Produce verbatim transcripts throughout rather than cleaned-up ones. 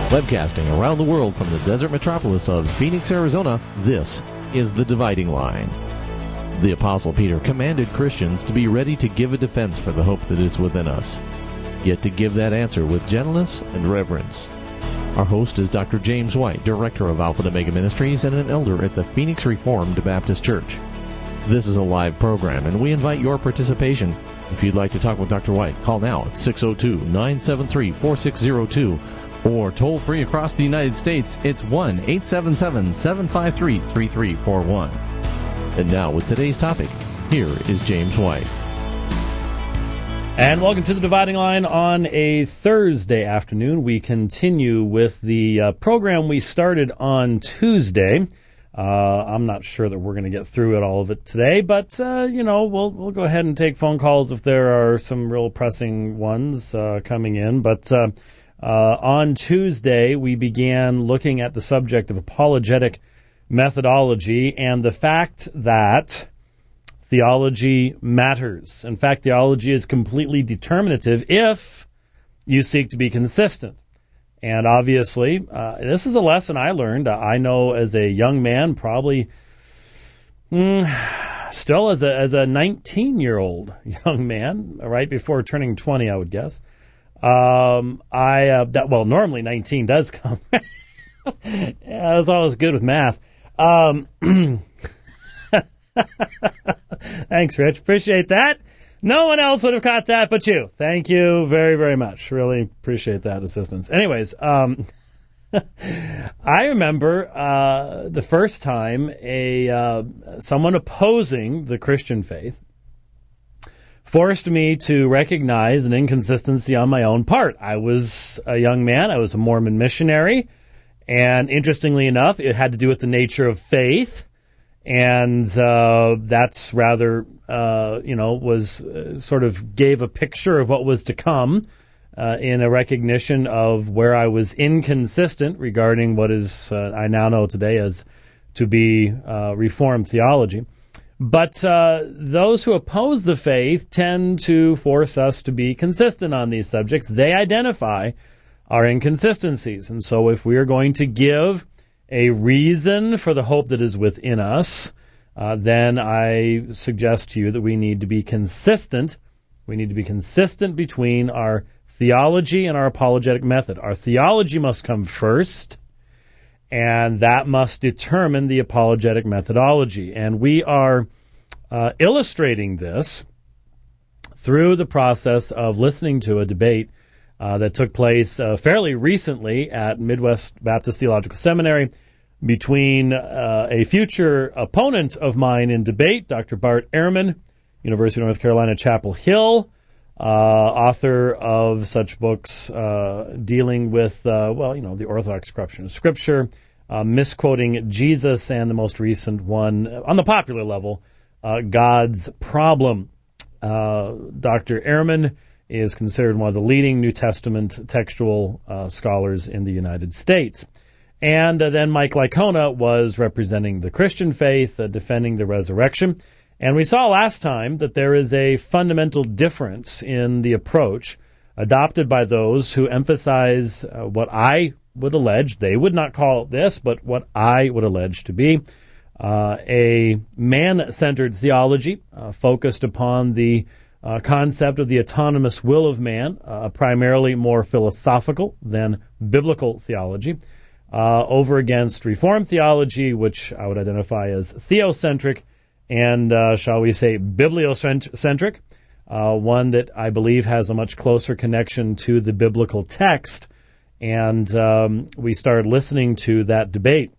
Webcasting around the world from the desert metropolis of Phoenix, Arizona, this is The Dividing Line. The Apostle Peter commanded Christians to be ready to give a defense for the hope that is within us, yet to give that answer with gentleness and reverence. Our host is Doctor James White, Director of Alpha and Omega Ministries and an elder at the Phoenix Reformed Baptist Church. This is a live program, and we invite your participation. If you'd like to talk with Doctor White, call now at six oh two, nine seven three, four six oh two, or toll free across the United States, it's one eight seven seven, seven five three, three three four one. And now, with today's topic, here is James White. And welcome to The Dividing Line on a Thursday afternoon. We continue with the uh, program we started on Tuesday. Uh, I'm not sure that we're going to get through it all of it today, but, uh, you know, we'll we'll go ahead and take phone calls if there are some real pressing ones uh, coming in. But uh, uh, on Tuesday, we began looking at the subject of apologetic methodology and the fact that theology matters. In fact, theology is completely determinative if you seek to be consistent. And obviously, uh, this is a lesson I learned. I know as a young man, probably mm, still as a as a nineteen-year-old young man, right before turning twenty, I would guess. Um, I uh, that, well, normally nineteen does come. Yeah, I was always good with math. Um, thanks, Rich. Appreciate that. No one else would have caught that but you. Thank you very, very much. Really appreciate that assistance. Anyways, um, I remember uh, the first time a uh, someone opposing the Christian faith forced me to recognize an inconsistency on my own part. I was a young man. I was a Mormon missionary. And interestingly enough, it had to do with the nature of faith. And uh, that's rather, uh, you know, was uh, sort of gave a picture of what was to come uh, in a recognition of where I was inconsistent regarding what is, uh, I now know today as to be uh, Reformed theology. But uh, those who oppose the faith tend to force us to be consistent on these subjects. They identify our inconsistencies. And so if we are going to give a reason for the hope that is within us, uh, then I suggest to you that we need to be consistent. We need to be consistent between our theology and our apologetic method. Our theology must come first, and that must determine the apologetic methodology. And we are uh, illustrating this through the process of listening to a debate Uh, that took place uh, fairly recently at Midwest Baptist Theological Seminary between uh, a future opponent of mine in debate, Doctor Bart Ehrman, University of North Carolina, Chapel Hill, uh, author of such books uh, dealing with, uh, well, you know, the Orthodox corruption of Scripture, uh, misquoting Jesus, and the most recent one, on the popular level, uh, God's Problem. Uh, Doctor Ehrman is considered one of the leading New Testament textual uh, scholars in the United States. And uh, then Mike Licona was representing the Christian faith, uh, defending the resurrection. And we saw last time that there is a fundamental difference in the approach adopted by those who emphasize uh, what I would allege, they would not call it this, but what I would allege to be uh, a man-centered theology uh, focused upon the Uh, concept of the autonomous will of man, uh, primarily more philosophical than biblical theology, uh, over against Reformed theology, which I would identify as theocentric and, uh, shall we say, bibliocentric, uh, one that I believe has a much closer connection to the biblical text. And um, we started listening to that debate.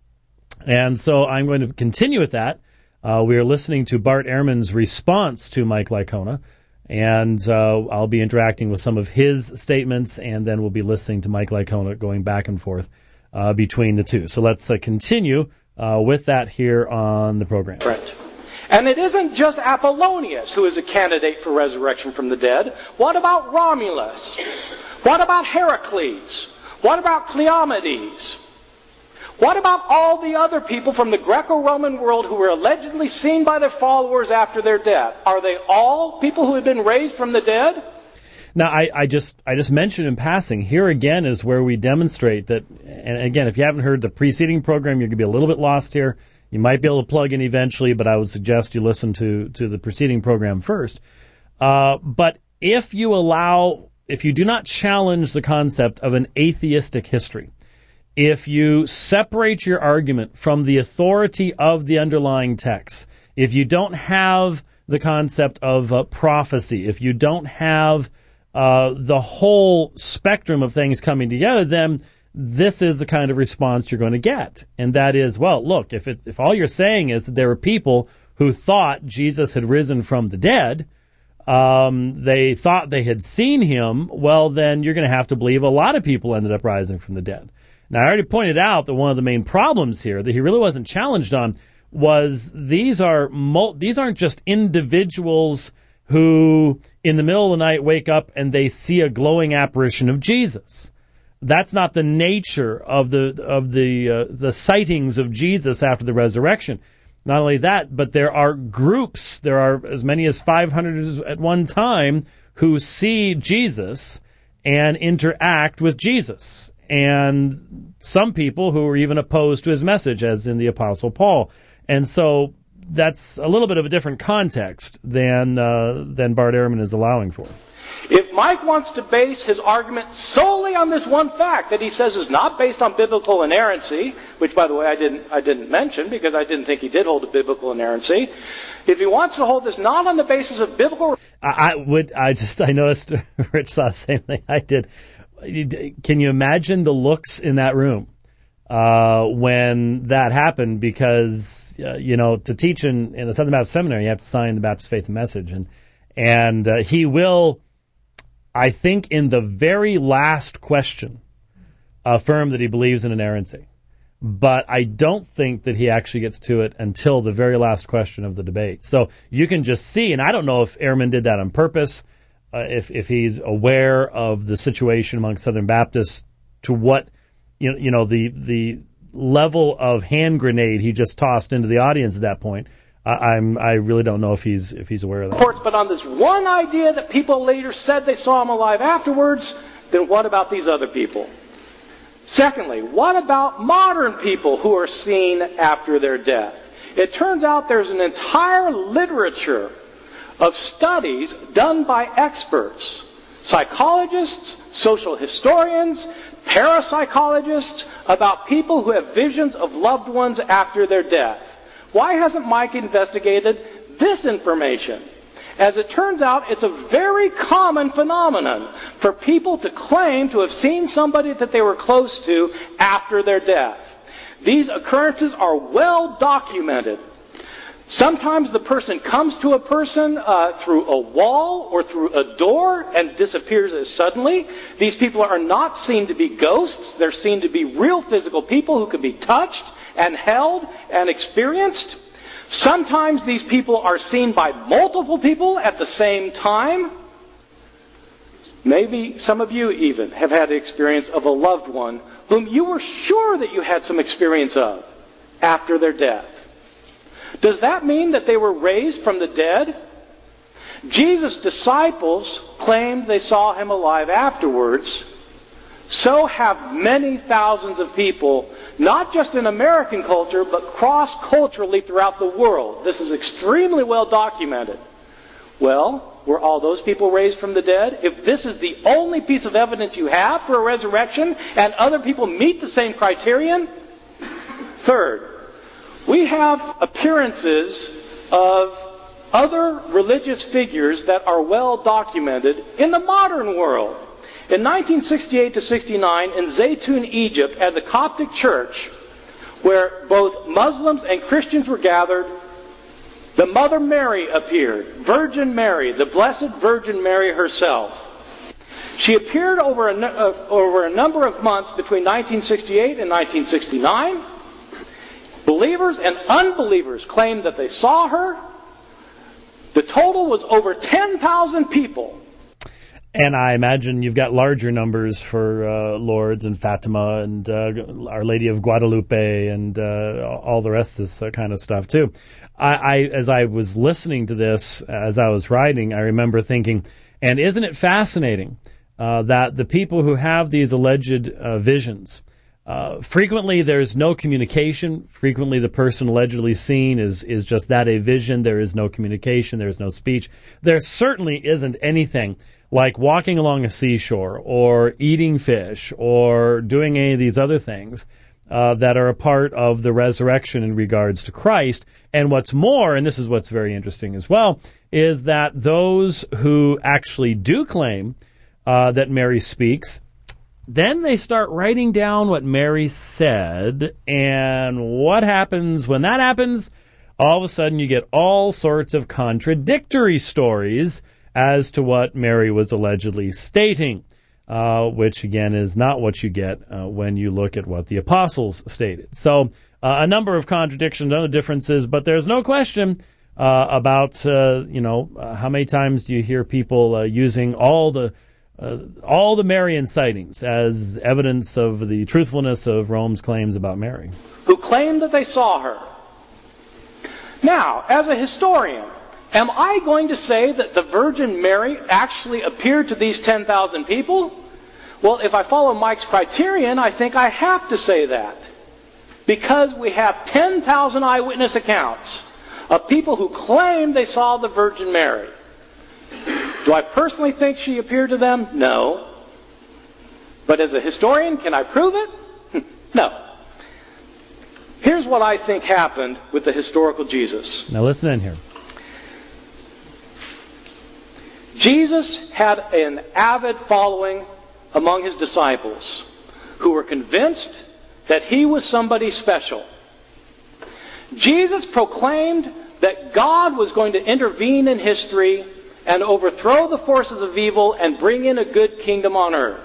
And so I'm going to continue with that. Uh, we are listening to Bart Ehrman's response to Mike Licona, and uh, I'll be interacting with some of his statements, and then we'll be listening to Mike Licona going back and forth uh, between the two. So let's uh, continue uh, with that here on the program. Right. And it isn't just Apollonius who is a candidate for resurrection from the dead. What about Romulus? What about Heracles? What about Cleomedes? What about all the other people from the Greco-Roman world who were allegedly seen by their followers after their death? Are they all people who have been raised from the dead? Now, I, I just I just mentioned in passing, here again is where we demonstrate that, and again, if you haven't heard the preceding program, you're going to be a little bit lost here. You might be able to plug in eventually, but I would suggest you listen to, to the preceding program first. Uh, but if you allow, if you do not challenge the concept of an atheistic history, if you separate your argument from the authority of the underlying text, if you don't have the concept of uh, prophecy, if you don't have uh, the whole spectrum of things coming together, then this is the kind of response you're going to get. And that is, well, look, if it's, if all you're saying is that there were people who thought Jesus had risen from the dead, um, they thought they had seen him, well, then you're going to have to believe a lot of people ended up rising from the dead. Now, I already pointed out that one of the main problems here that he really wasn't challenged on was these are these aren't just individuals who in the middle of the night wake up and they see a glowing apparition of Jesus. That's not the nature of the of the uh, the sightings of Jesus after the resurrection. Not only that, but there are groups, there are as many as five hundred at one time who see Jesus and interact with Jesus. And some people who are even opposed to his message, as in the Apostle Paul. And so that's a little bit of a different context than uh, than Bart Ehrman is allowing for. If Mike wants to base his argument solely on this one fact that he says is not based on biblical inerrancy, which, by the way, I didn't I didn't mention because I didn't think he did hold a biblical inerrancy. If he wants to hold this not on the basis of biblical, I, I would. I just I noticed Rich saw the same thing I did. Can you imagine the looks in that room uh, when that happened? Because uh, you know, to teach in, in the Southern Baptist Seminary, you have to sign the Baptist Faith and Message, and and uh, he will, I think, in the very last question, affirm that he believes in inerrancy. But I don't think that he actually gets to it until the very last question of the debate. So you can just see, and I don't know if Ehrman did that on purpose. Uh, if if he's aware of the situation among Southern Baptists, to what you know, you know the the level of hand grenade he just tossed into the audience at that point, uh, I'm I really don't know if he's if he's aware of that. But on this one idea that people later said they saw him alive afterwards, then what about these other people? Secondly, what about modern people who are seen after their death? It turns out there's an entire literature of studies done by experts, psychologists, social historians, parapsychologists, about people who have visions of loved ones after their death. Why hasn't Mike investigated this information? As it turns out, it's a very common phenomenon for people to claim to have seen somebody that they were close to after their death. These occurrences are well documented. Sometimes the person comes to a person uh, through a wall or through a door and disappears as suddenly. These people are not seen to be ghosts. They're seen to be real physical people who can be touched and held and experienced. Sometimes these people are seen by multiple people at the same time. Maybe some of you even have had the experience of a loved one whom you were sure that you had some experience of after their death. Does that mean that they were raised from the dead? Jesus' disciples claimed they saw him alive afterwards. So have many thousands of people, not just in American culture, but cross-culturally throughout the world. This is extremely well documented. Well, were all those people raised from the dead? If this is the only piece of evidence you have for a resurrection, and other people meet the same criterion? Third, we have appearances of other religious figures that are well documented in the modern world. In nineteen sixty-eight to sixty-nine, in Zaytun, Egypt, at the Coptic Church, where both Muslims and Christians were gathered, the Mother Mary appeared, Virgin Mary, the Blessed Virgin Mary herself. She appeared over a, uh, over a number of months between nineteen sixty-eight and nineteen sixty-nine. Believers and unbelievers claimed that they saw her. The total was over ten thousand people. And I imagine you've got larger numbers for uh, Lourdes and Fatima and uh, Our Lady of Guadalupe and uh, all the rest of this uh, kind of stuff too. I, I, as I was listening to this, as I was writing, I remember thinking, And isn't it fascinating uh, that the people who have these alleged uh, visions, uh, frequently there's no communication. Frequently the person allegedly seen is, is just that, a vision. There is no communication. There is no speech. There certainly isn't anything like walking along a seashore or eating fish or doing any of these other things uh, that are a part of the resurrection in regards to Christ. And what's more, and this is what's very interesting as well, is that those who actually do claim uh, that Mary speaks, then they start writing down what Mary said, and what happens when that happens? All of a sudden you get all sorts of contradictory stories as to what Mary was allegedly stating, uh, which again is not what you get uh, when you look at what the apostles stated. So uh, a number of contradictions, other differences, but there's no question uh, about, uh, you know, uh, how many times do you hear people uh, using all the uh, all the Marian sightings as evidence of the truthfulness of Rome's claims about Mary. Who claimed that they saw her. Now, as a historian, am I going to say that the Virgin Mary actually appeared to these ten thousand people? Well, if I follow Mike's criterion, I think I have to say that. Because we have ten thousand eyewitness accounts of people who claim they saw the Virgin Mary. Do I personally think she appeared to them? No. But as a historian, can I prove it? No. Here's what I think happened with the historical Jesus. Now listen in here. Jesus had an avid following among his disciples who were convinced that he was somebody special. Jesus proclaimed that God was going to intervene in history and overthrow the forces of evil and bring in a good kingdom on earth.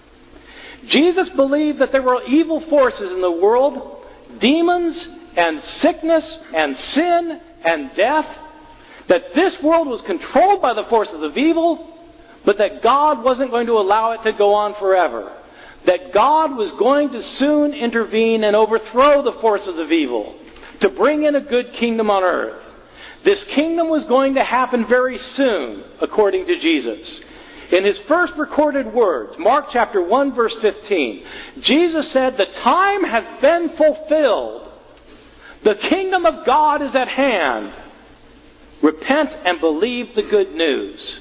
Jesus believed that there were evil forces in the world, demons and sickness and sin and death, that this world was controlled by the forces of evil, but that God wasn't going to allow it to go on forever. That God was going to soon intervene and overthrow the forces of evil to bring in a good kingdom on earth. This kingdom was going to happen very soon, according to Jesus. In his first recorded words, Mark chapter one, verse fifteen, Jesus said, "The time has been fulfilled. The kingdom of God is at hand. Repent and believe the good news."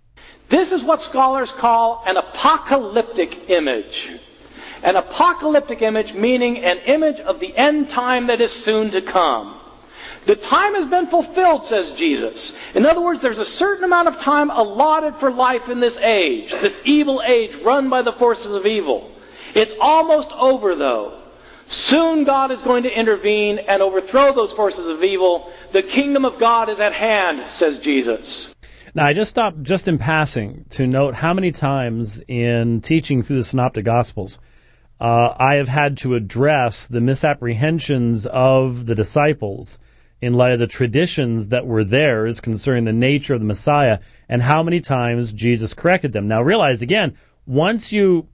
This is what scholars call an apocalyptic image. An apocalyptic image meaning an image of the end time that is soon to come. The time has been fulfilled, says Jesus. In other words, there's a certain amount of time allotted for life in this age, this evil age run by the forces of evil. It's almost over, though. Soon God is going to intervene and overthrow those forces of evil. The kingdom of God is at hand, says Jesus. Now, I just stopped just in passing to note how many times in teaching through the Synoptic Gospels uh, I have had to address the misapprehensions of the disciples in light of the traditions that were theirs concerning the nature of the Messiah, and how many times Jesus corrected them. Now realize again, once you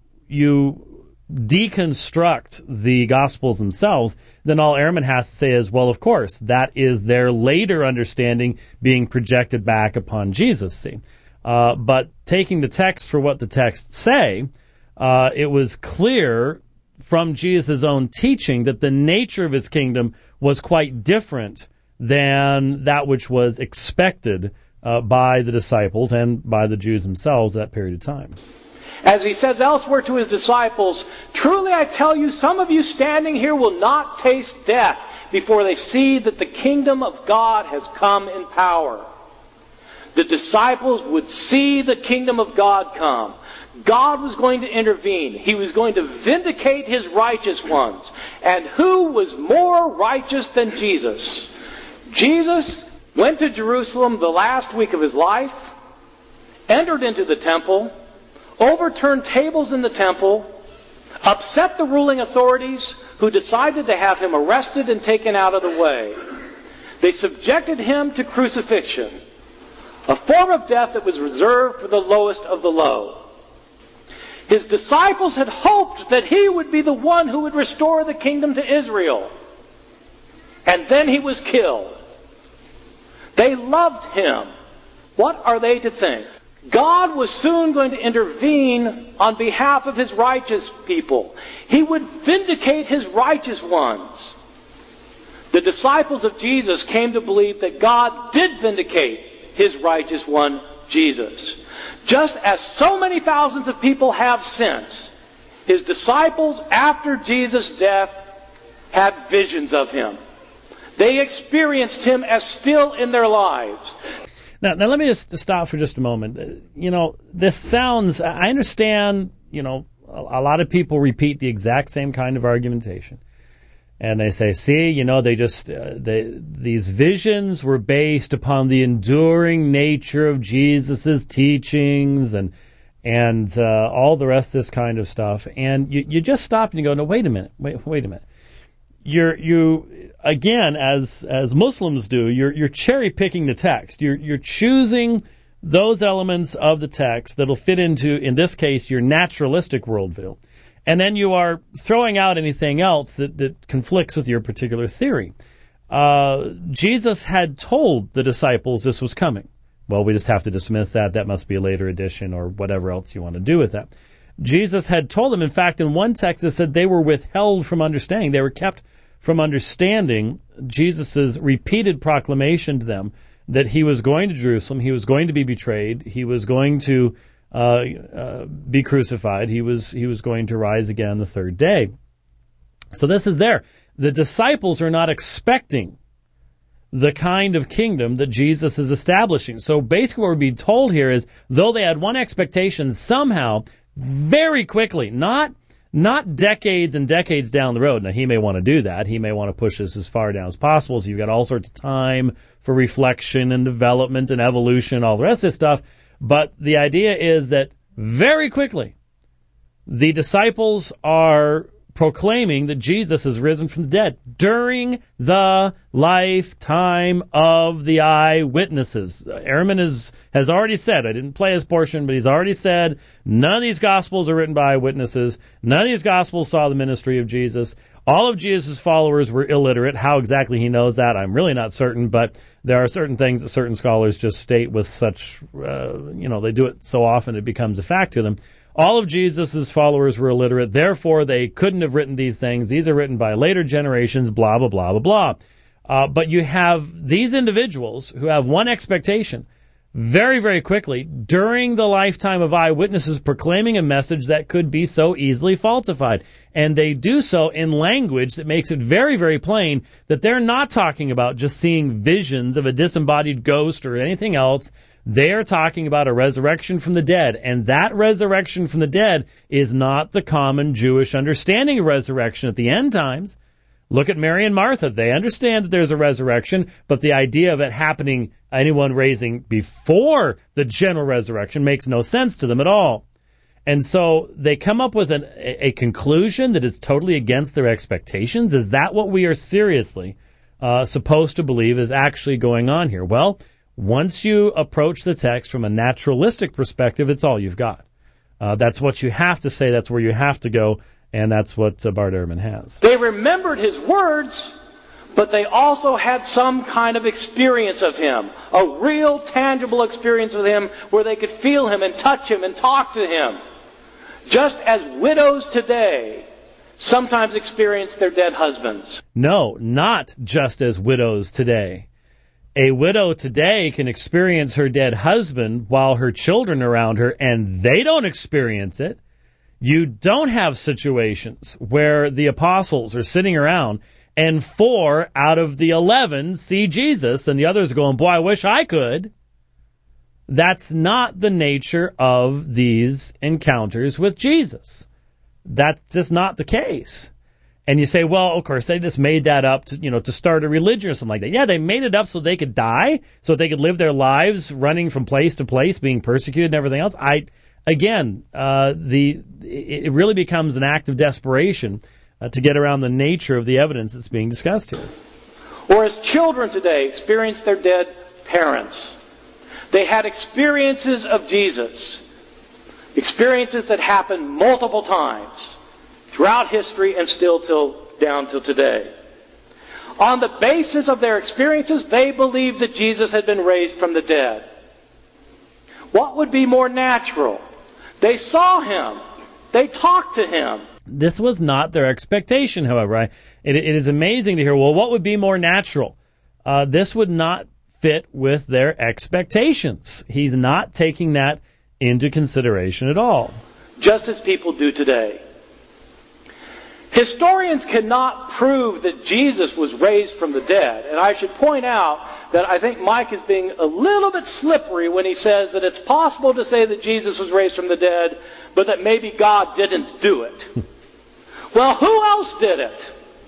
you deconstruct the Gospels themselves, then all Ehrman has to say is, well, of course, that is their later understanding being projected back upon Jesus, see. Uh, but taking the text for what the texts say, uh, it was clear from Jesus' own teaching that the nature of his kingdom was quite different than that which was expected uh, by the disciples and by the Jews themselves at that period of time. As he says elsewhere to his disciples, "Truly I tell you, some of you standing here will not taste death before they see that the kingdom of God has come in power." The disciples would see the kingdom of God come. God was going to intervene. He was going to vindicate his righteous ones. And who was more righteous than Jesus? Jesus went to Jerusalem the last week of his life, entered into the temple, overturned tables in the temple, upset the ruling authorities who decided to have him arrested and taken out of the way. They subjected him to crucifixion, a form of death that was reserved for the lowest of the low. His disciples had hoped that he would be the one who would restore the kingdom to Israel. And then he was killed. They loved him. What are they to think? God was soon going to intervene on behalf of His righteous people. He would vindicate His righteous ones. The disciples of Jesus came to believe that God did vindicate His righteous one, Jesus. Just as so many thousands of people have since, His disciples, after Jesus' death, had visions of Him. They experienced Him as still in their lives. Now, now let me just stop for just a moment. You know, this sounds, I understand, you know, a, a lot of people repeat the exact same kind of argumentation. And they say, see, you know, they just, uh, they, these visions were based upon the enduring nature of Jesus' teachings and, and, uh, all the rest of this kind of stuff. And you, you just stop and you go, no, wait a minute, wait, wait a minute. You're, you, again, as, as Muslims do, you're, you're cherry picking the text. You're, you're choosing those elements of the text that'll fit into, in this case, your naturalistic worldview. And then you are throwing out anything else that, that conflicts with your particular theory. Uh, Jesus had told the disciples this was coming. Well, we just have to dismiss that. That must be a later addition or whatever else you want to do with that. Jesus had told them, in fact, in one text it said they were withheld from understanding. They were kept from understanding Jesus' repeated proclamation to them that He was going to Jerusalem, He was going to be betrayed, He was going to uh, uh, be crucified, He was He was going to rise again the third day. So this is there. The disciples are not expecting the kind of kingdom that Jesus is establishing. So basically what we're being told here is, though they had one expectation, somehow, very quickly, not not decades and decades down the road. Now, He may want to do that. He may want to push this as far down as possible. So you've got all sorts of time for reflection and development and evolution, all the rest of this stuff. But the idea is that very quickly, the disciples are proclaiming that Jesus has risen from the dead during the lifetime of the eyewitnesses. Ehrman is, has already said, I didn't play his portion, but he's already said, none of these Gospels are written by eyewitnesses. None of these Gospels saw the ministry of Jesus. All of Jesus' followers were illiterate. How exactly he knows that, I'm really not certain, but there are certain things that certain scholars just state with such, uh, you know, they do it so often it becomes a fact to them. All of Jesus' followers were illiterate, therefore they couldn't have written these things. These are written by later generations, blah, blah, blah, blah, blah. Uh, but you have these individuals who have one expectation, very, very quickly, during the lifetime of eyewitnesses, proclaiming a message that could be so easily falsified. And they do so in language that makes it very, very plain that they're not talking about just seeing visions of a disembodied ghost or anything else. They are talking about a resurrection from the dead, and that resurrection from the dead is not the common Jewish understanding of resurrection at the end times. Look at Mary and Martha. They understand that there's a resurrection, but the idea of it happening, anyone raising before the general resurrection, makes no sense to them at all. And so they come up with an, a, a conclusion that is totally against their expectations. Is that what we are seriously uh, supposed to believe is actually going on here? Well, once you approach the text from a naturalistic perspective, it's all you've got. Uh, that's what you have to say. That's where you have to go. And that's what uh, Bart Ehrman has. They remembered His words, but they also had some kind of experience of Him. A real, tangible experience of Him where they could feel Him and touch Him and talk to Him. Just as widows today sometimes experience their dead husbands. No, not just as widows today. A widow today can experience her dead husband while her children are around her, and they don't experience it. You don't have situations where the apostles are sitting around and four out of the eleven see Jesus and the others are going, boy, I wish I could. That's not the nature of these encounters with Jesus. That's just not the case. And you say, well, of course, they just made that up to, you know, to start a religion or something like that. Yeah, they made it up so they could die, so they could live their lives running from place to place, being persecuted and everything else. I, again, uh, the it really becomes an act of desperation uh, to get around the nature of the evidence that's being discussed here. Or as children today experience their dead parents. They had experiences of Jesus, experiences that happened multiple times throughout history and still till down till today. On the basis of their experiences, they believed that Jesus had been raised from the dead. What would be more natural? They saw him. They talked to him. This was not their expectation, however. I, it, it is amazing to hear, well, what would be more natural? Uh, this would not fit with their expectations. He's not taking that into consideration at all. Just as people do today. Historians cannot prove that Jesus was raised from the dead. And I should point out that I think Mike is being a little bit slippery when he says that it's possible to say that Jesus was raised from the dead, but that maybe God didn't do it. Well, who else did it?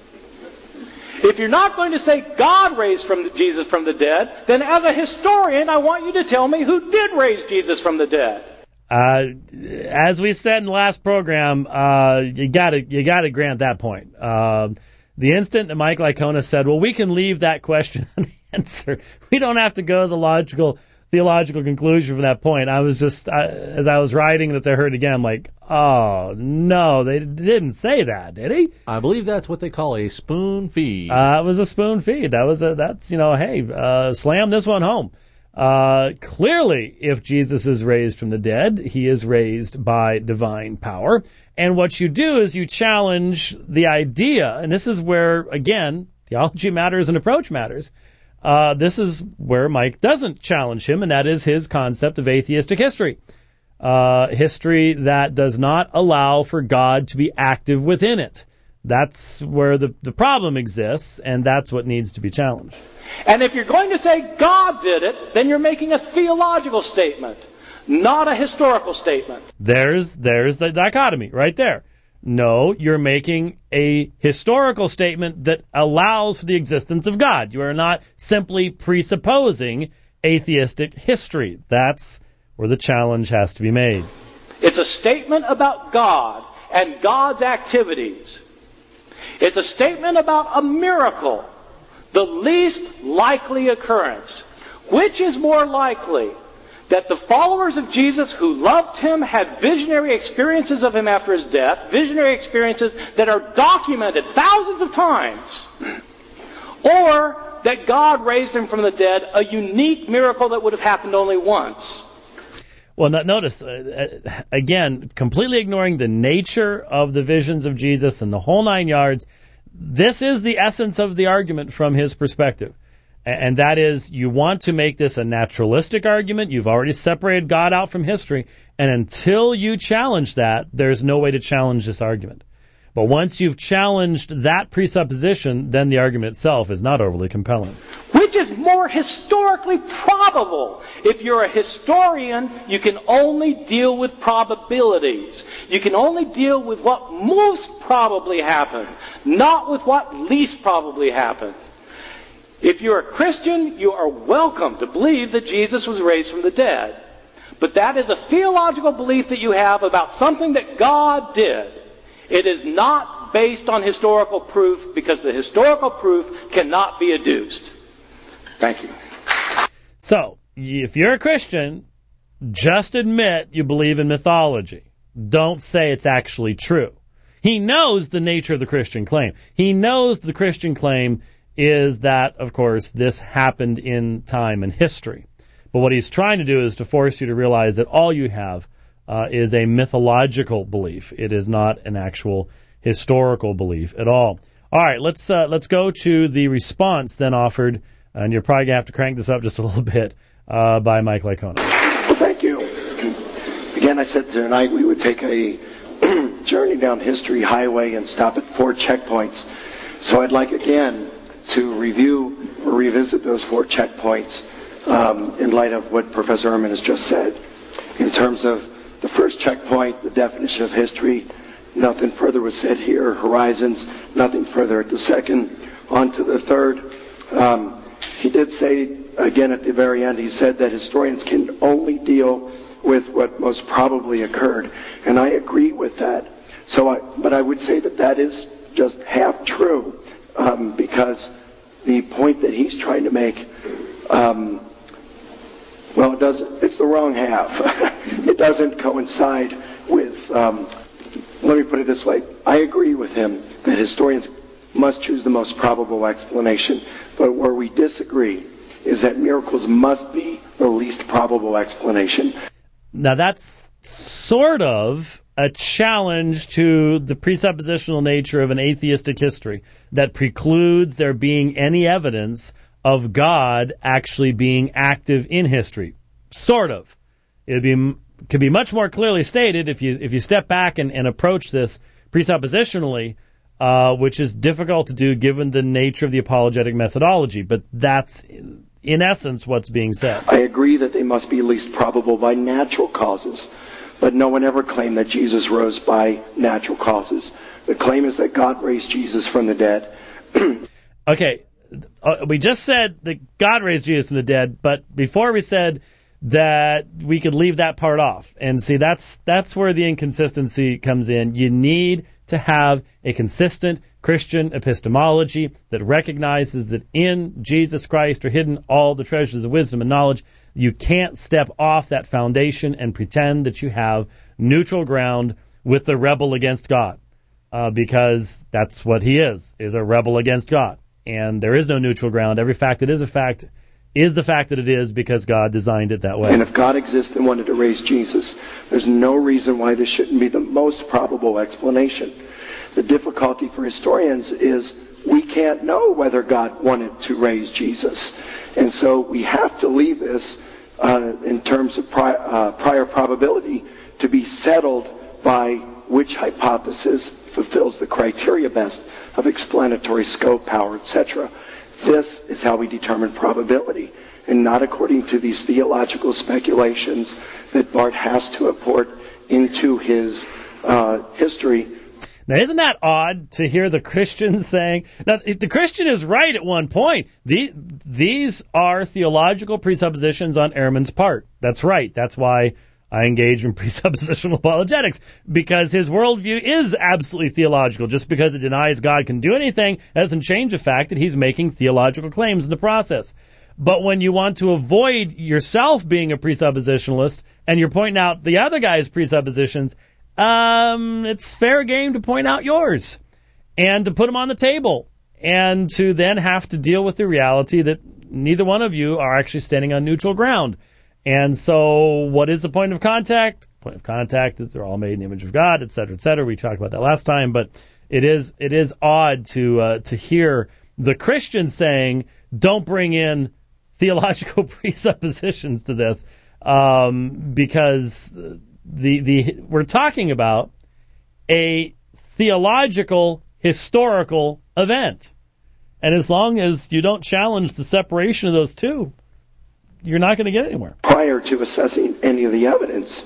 If you're not going to say God raised from the, Jesus from the dead, then as a historian, I want you to tell me who did raise Jesus from the dead. Uh, as we said in the last program, uh, you gotta, you gotta grant that point. Uh, the instant that Mike Licona said, well, we can leave that question unanswered. We don't have to go to the logical, theological conclusion from that point. I was just, I, as I was writing this, I heard again, I'm like, oh, no, they didn't say that, did he? I believe that's what they call a spoon feed. Uh, it was a spoon feed. That was a, that's, you know, hey, uh, slam this one home. Uh, clearly, if Jesus is raised from the dead, he is raised by divine power. And what you do is you challenge the idea, and this is where, again, theology matters and approach matters. Uh, this is where Mike doesn't challenge him, and that is his concept of atheistic history. Uh, history that does not allow for God to be active within it. That's where the, the problem exists, and that's what needs to be challenged. And if you're going to say God did it, then you're making a theological statement, not a historical statement. There's there's the dichotomy right there. No, you're making a historical statement that allows for the existence of God. You are not simply presupposing atheistic history. That's where the challenge has to be made. It's a statement about God and God's activities. It's a statement about a miracle. The least likely occurrence. Which is more likely? That the followers of Jesus who loved him had visionary experiences of him after his death, visionary experiences that are documented thousands of times, or that God raised him from the dead, a unique miracle that would have happened only once. Well, notice, uh, again, completely ignoring the nature of the visions of Jesus and the whole nine yards. This is the essence of the argument from his perspective. And that is, you want to make this a naturalistic argument. You've already separated God out from history. And until you challenge that, there's no way to challenge this argument. But once you've challenged that presupposition, then the argument itself is not overly compelling. Which is more historically probable? If you're a historian, you can only deal with probabilities. You can only deal with what most probably happened, not with what least probably happened. If you're a Christian, you are welcome to believe that Jesus was raised from the dead. But that is a theological belief that you have about something that God did. It is not based on historical proof because the historical proof cannot be adduced. Thank you. So, if you're a Christian, just admit you believe in mythology. Don't say it's actually true. He knows the nature of the Christian claim. He knows the Christian claim is that, of course, this happened in time and history. But what he's trying to do is to force you to realize that all you have uh, is a mythological belief. It is not an actual historical belief at all. All right, let's uh, let's go to the response then offered, and you're probably going to have to crank this up just a little bit, uh, by Mike Licona. Well, thank you. Again, I said tonight we would take a journey down history highway and stop at four checkpoints. So I'd like, again, to review or revisit those four checkpoints um, in light of what Professor Ehrman has just said. In terms of the first checkpoint, the definition of history, nothing further was said here. Horizons, nothing further at the second. On to the third. Um, he did say, again at the very end, he said that historians can only deal with what most probably occurred. And I agree with that. So, I, but I would say that that is just half true. Um, because the point that he's trying to make, um, well, it doesn't, it's the wrong half. It doesn't coincide with, um, let me put it this way. I agree with him that historians must choose the most probable explanation. But where we disagree is that miracles must be the least probable explanation. Now, that's sort of a challenge to the presuppositional nature of an atheistic history that precludes there being any evidence of God actually being active in history. Sort of. It be could be much more clearly stated if you if you step back and, and approach this presuppositionally, uh, which is difficult to do given the nature of the apologetic methodology. But that's, in essence, what's being said. I agree that they must be least probable by natural causes, but no one ever claimed that Jesus rose by natural causes. The claim is that God raised Jesus from the dead. Okay, uh, we just said that God raised Jesus from the dead, but before we said that we could leave that part off. And see, that's that's where the inconsistency comes in. You need to have a consistent Christian epistemology that recognizes that in Jesus Christ are hidden all the treasures of wisdom and knowledge. You can't step off that foundation and pretend that you have neutral ground with the rebel against God, uh, because that's what he is, is a rebel against God. And there is no neutral ground. Every fact that is a fact is the fact that it is because God designed it that way. And if God exists and wanted to raise Jesus, there's no reason why this shouldn't be the most probable explanation. The difficulty for historians is we can't know whether God wanted to raise Jesus. And so we have to leave this uh, in terms of pri- uh, prior probability to be settled by which hypothesis fulfills the criteria best of explanatory scope, power, et cetera. This is how we determine probability, and not according to these theological speculations that Barth has to import into his uh, history. Now, isn't that odd to hear the Christian saying... Now, the Christian is right at one point. The, these are theological presuppositions on Ehrman's part. That's right. That's why I engage in presuppositional apologetics, because his worldview is absolutely theological. Just because it denies God can do anything doesn't change the fact that he's making theological claims in the process. But when you want to avoid yourself being a presuppositionalist and you're pointing out the other guy's presuppositions, um, it's fair game to point out yours and to put them on the table and to then have to deal with the reality that neither one of you are actually standing on neutral ground. And so what is the point of contact? Point of contact is they're all made in the image of God, et cetera, et cetera. We talked about that last time, but it is it is odd to uh, to hear the Christian saying, don't bring in theological presuppositions to this, um, because the the we're talking about a theological, historical event. And as long as you don't challenge the separation of those two, you're not going to get anywhere. Prior to assessing any of the evidence,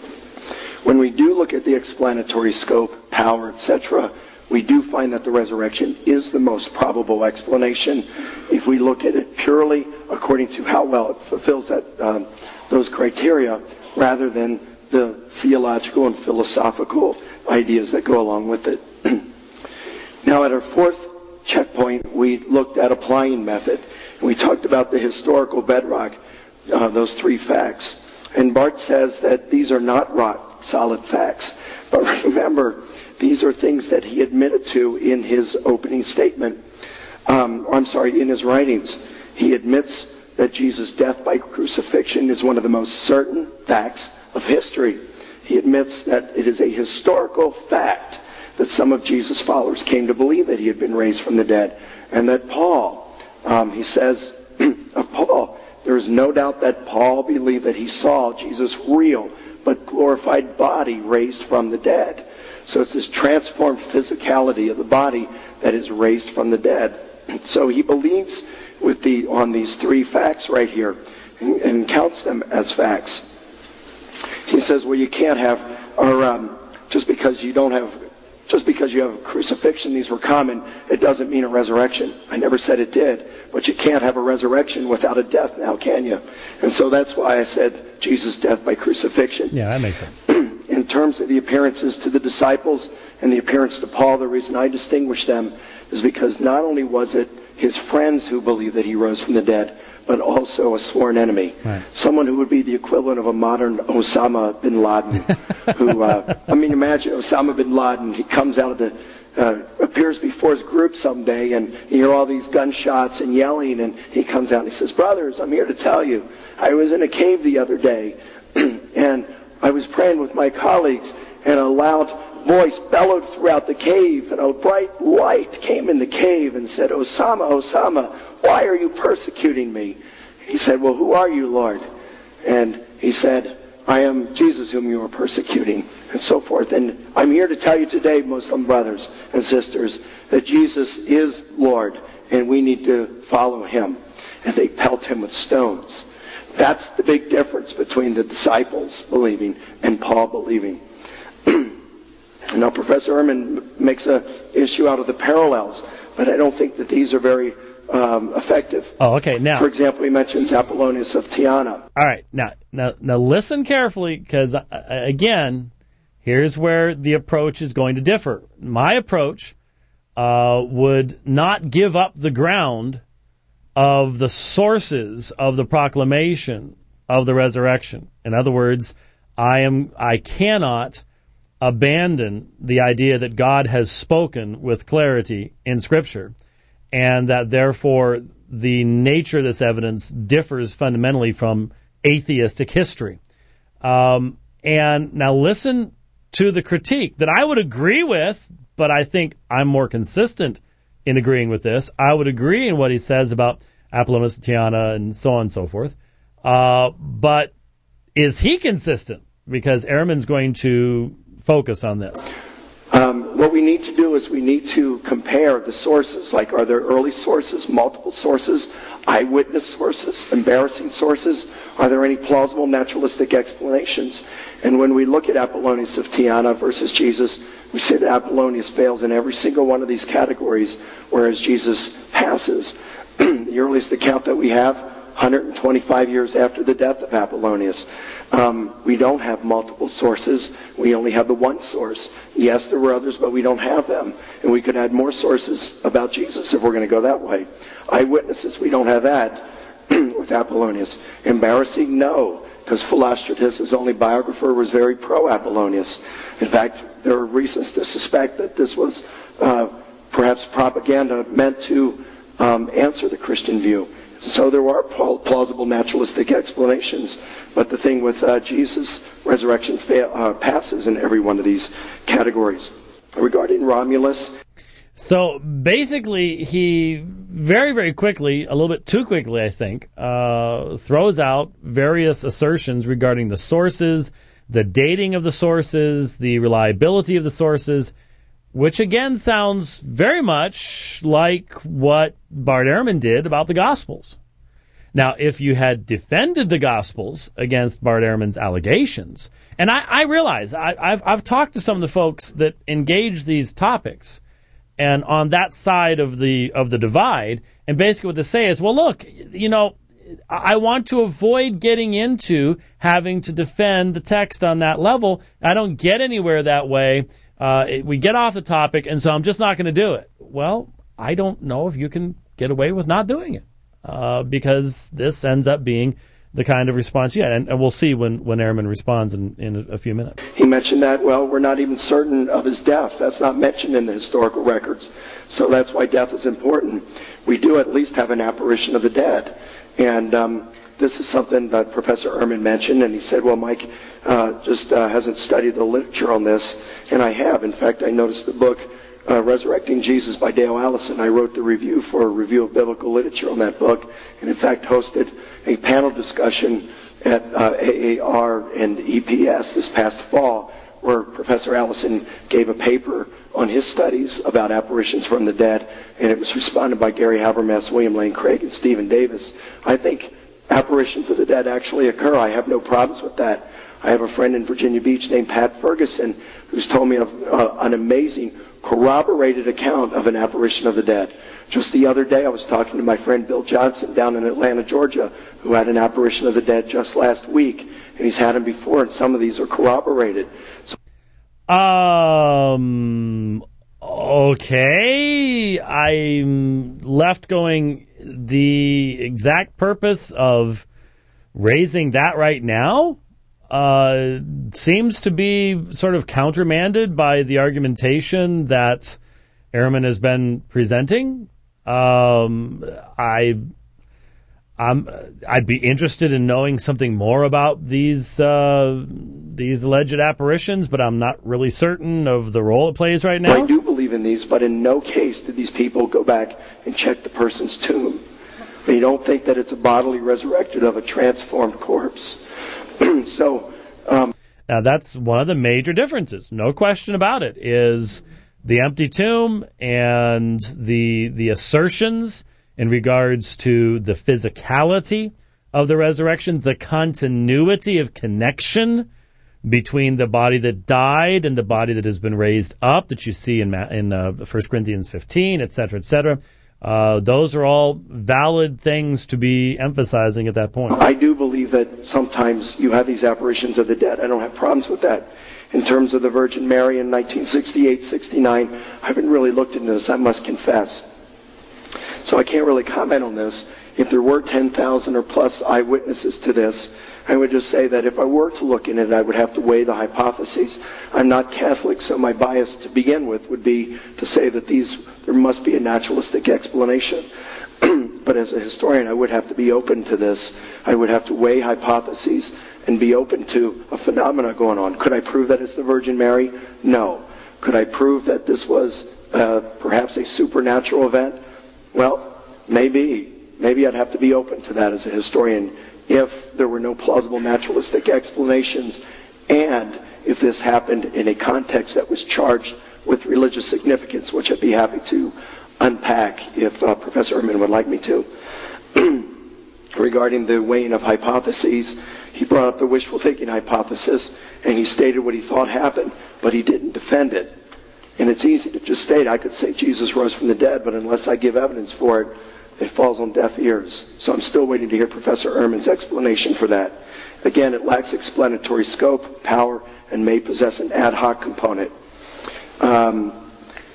when we do look at the explanatory scope, power, et cetera, we do find that the resurrection is the most probable explanation if we look at it purely according to how well it fulfills that um, those criteria, rather than the theological and philosophical ideas that go along with it. Now, at our fourth checkpoint, we looked at applying method. We talked about the historical bedrock, uh, those three facts. And Barth says that these are not rock solid facts. But remember, these are things that he admitted to in his opening statement. Um, I'm sorry, in his writings. He admits that Jesus' death by crucifixion is one of the most certain facts of history. He admits that it is a historical fact that some of Jesus' followers came to believe that he had been raised from the dead. And that Paul, um, he says of Paul, there is no doubt that Paul believed that he saw Jesus' real but glorified body raised from the dead. So it's this transformed physicality of the body that is raised from the dead. So he believes with the on these three facts right here and, and counts them as facts. He says, well, you can't have, or um, just because you don't have, just because you have a crucifixion, these were common, it doesn't mean a resurrection. I never said it did, but you can't have a resurrection without a death now, can you? And so that's why I said Jesus' death by crucifixion. Yeah, that makes sense. In terms of the appearances to the disciples and the appearance to Paul, the reason I distinguish them is because not only was it his friends who believed that he rose from the dead, but also a sworn enemy. Right. Someone who would be the equivalent of a modern Osama bin Laden. who, uh, I mean, imagine Osama bin Laden. He comes out of the, uh, appears before his group someday, and you hear all these gunshots and yelling, and he comes out and he says, brothers, I'm here to tell you, I was in a cave the other day, And I was praying with my colleagues, and a loud voice bellowed throughout the cave, and a bright light came in the cave and said, "Osama, Osama, why are you persecuting me?" He said, "Well, who are you, Lord?" And he said, "I am Jesus whom you are persecuting," and so forth. And I'm here to tell you today, Muslim brothers and sisters, that Jesus is Lord, and we need to follow him. And they pelt him with stones. That's the big difference between the disciples believing and Paul believing. Now, Professor Ehrman makes an issue out of the parallels, but I don't think that these are very um, effective. Oh, okay. Now, for example, he mentions Apollonius of Tyana. All right. Now, now, now, listen carefully, because uh, again, here's where the approach is going to differ. My approach uh, would not give up the ground of the sources of the proclamation of the resurrection. In other words, I am I cannot abandon the idea that God has spoken with clarity in Scripture, and that therefore the nature of this evidence differs fundamentally from atheistic history. Um, and now listen to the critique that I would agree with, but I think I'm more consistent in agreeing with this. I would agree in what he says about Apollonius of Tyana and so on and so forth. Uh, but is he consistent? Because Ehrman's going to focus on this. Um, what we need to do is we need to compare the sources. Like, are there early sources, multiple sources, eyewitness sources, embarrassing sources? Are there any plausible naturalistic explanations? And when we look at Apollonius of Tyana versus Jesus, we see that Apollonius fails in every single one of these categories, whereas Jesus passes. The earliest account that we have, one hundred twenty-five years after the death of Apollonius. Um, we don't have multiple sources. We only have the one source. Yes, there were others, but we don't have them. And we could add more sources about Jesus if we're going to go that way. Eyewitnesses, we don't have that with Apollonius. Embarrassing? No, because Philostratus, his only biographer, was very pro-Apollonius. In fact, there are reasons to suspect that this was uh, perhaps propaganda meant to um, answer the Christian view. So there are plausible naturalistic explanations, but the thing with uh, Jesus' resurrection fa- uh, passes in every one of these categories. Regarding Romulus... So basically, he very, very quickly, a little bit too quickly, I think, uh, throws out various assertions regarding the sources, the dating of the sources, the reliability of the sources, which again sounds very much like what Bart Ehrman did about the Gospels. Now, if you had defended the Gospels against Bart Ehrman's allegations, and I, I realize I, I've, I've talked to some of the folks that engage these topics, and on that side of the of the divide, and basically what they say is, well, look, you know, I want to avoid getting into having to defend the text on that level. I don't get anywhere that way. Uh, it, we get off the topic, and so I'm just not going to do it. Well, I don't know if you can get away with not doing it, uh, because this ends up being the kind of response you had. And, and we'll see when, when Ehrman responds in, in a, a few minutes. He mentioned that, well, we're not even certain of his death. That's not mentioned in the historical records. So that's why death is important. We do at least have an apparition of the dead. And um, this is something that Professor Ehrman mentioned, and he said, well, Mike uh, just uh, hasn't studied the literature on this, and I have. In fact, I noticed the book, uh, Resurrecting Jesus by Dale Allison. I wrote the review for a Review of Biblical Literature on that book, and in fact hosted a panel discussion at uh, A A R and E P S this past fall, where Professor Allison gave a paper on his studies about apparitions from the dead, and it was responded by Gary Habermas, William Lane Craig, and Stephen Davis. I think apparitions of the dead actually occur. I have no problems with that. I have a friend in Virginia Beach named Pat Ferguson who's told me of uh, an amazing corroborated account of an apparition of the dead. Just the other day I was talking to my friend Bill Johnson down in Atlanta, Georgia, who had an apparition of the dead just last week, and he's had them before, and some of these are corroborated. So Um, okay. I'm left going, the exact purpose of raising that right now uh, seems to be sort of countermanded by the argumentation that Ehrman has been presenting. Um, I, I'm, I'd be interested in knowing something more about these uh, these alleged apparitions, but I'm not really certain of the role it plays right now. I do believe in these, but in no case did these people go back and check the person's tomb. They don't think that it's a bodily resurrected of a transformed corpse. so, um, now that's one of the major differences, no question about it, is the empty tomb and the the assertions in regards to the physicality of the resurrection, the continuity of connection between the body that died and the body that has been raised up that you see in in uh, First Corinthians fifteen, et cetera, et cetera. Uh, those are all valid things to be emphasizing at that point. I do believe that sometimes you have these apparitions of the dead. I don't have problems with that. In terms of the Virgin Mary in nineteen sixty-eight sixty-nine, I haven't really looked into this, I must confess. So I can't really comment on this. If there were ten thousand or plus eyewitnesses to this, I would just say that if I were to look in it, I would have to weigh the hypotheses. I'm not Catholic, so my bias to begin with would be to say that these there must be a naturalistic explanation. But as a historian, I would have to be open to this. I would have to weigh hypotheses and be open to a phenomena going on. Could I prove that it's the Virgin Mary? No. Could I prove that this was uh, perhaps a supernatural event? Well, maybe. Maybe I'd have to be open to that as a historian if there were no plausible naturalistic explanations and if this happened in a context that was charged with religious significance, which I'd be happy to unpack if uh, Professor Ehrman would like me to. Regarding the weighing of hypotheses, he brought up the wishful thinking hypothesis, and he stated what he thought happened, but he didn't defend it. And it's easy to just state, I could say Jesus rose from the dead, but unless I give evidence for it, it falls on deaf ears. So I'm still waiting to hear Professor Ehrman's explanation for that. Again, it lacks explanatory scope, power, and may possess an ad hoc component. Um,